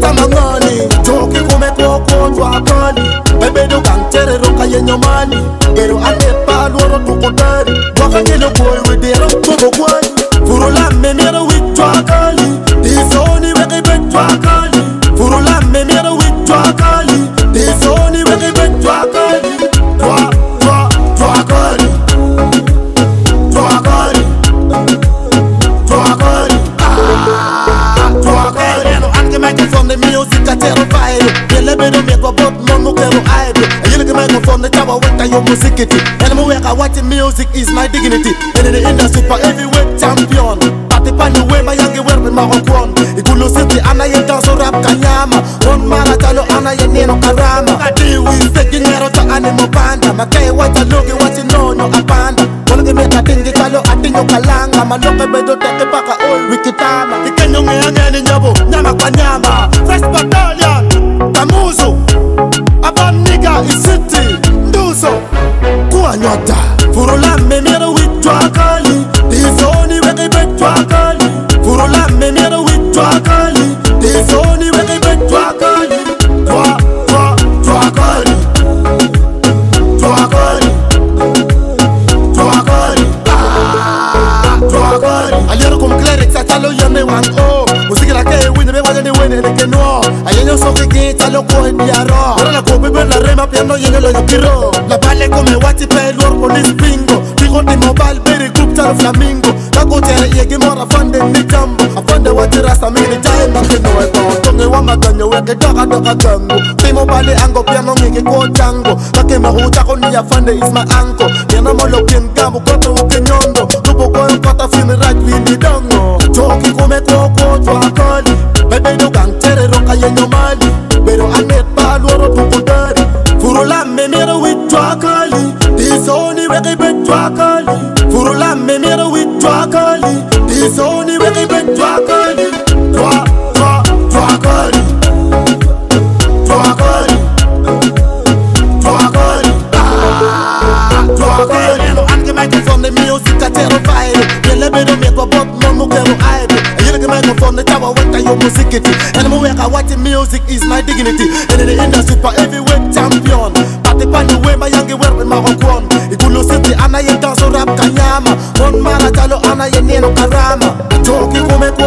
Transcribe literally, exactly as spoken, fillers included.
mangani toki kume koko twa kali bebe do kantere ro kayenyo mani ero ane paluoro tukotari waka ngelo boy wedero tuko kwani furula memero witwa kali dizoni weke betwa kali furula memero witwa kali dizoni weke betwa kali twa twa twa kali twa kali twa kali ah twa kali no ange microphone the music a terrified yele bedo me go bot no no kero aido yele ke microphone the tawa wenta yo musicity and mo weka watching music is my dignity and in the industry for heavyweight champion ati pani we mayange werbe makokon ikulu city ana ye dance rap kanyama on mara talo ana ye neno karama ati we seki ngero to animo panda makai wacha logi wachi nono apanda wala ke meta tingi talo atinyo kalanga maloke bedo teke paka all wikitama ikenyo ngeyangeni nyabo nyama kwa nyama fresh battalion kamuzo aban nigga is city nduzo kuwa nyota furula memero witwa kali dizoni weke betwa kali furula memero witwa kali dizoni weke betwa kali twa twa twa kali twa kali twa kali ah twa kali aliero kum cleric satalo yame wang o musiki la ke win be wajani win ne ke no ayenyo so ke talo ko ndiaro ora ko bebe la rema piano yengelo yokiro la bale come wati pe lor police bingo bigo di mobile berry group talo flamingo kako tere yegi mora fande ni jambo afande wati rasa mini time makino e to tonge wa maganyo weke doga doga gango ti mobile ango piano ngeke ko jango kake ma uta ko ni afande is my anko yana molo kin gambo ko to kenyondo tupo ko kota fin right we ni dongo toki come ko ko to akali bebe do kantere ro kayenyo mali pero anet paluoro tukotari furula memero witwa kali dizoni weke betwa kali furula memero witwa kali dizoni weke betwa kali twa twa twa kali twa kali twa kali ah twa kali no ange microphone the music a terrified yele bedo me go bot no no kero aido yele ke microphone the tawa wenta yo musicity and mo weka watching music is my dignity and in the industry for heavyweight champion pati pani we mayange werbe makokon ikulu city ana ye dance rap kanyama on mara talo ana ye neno karama toki kume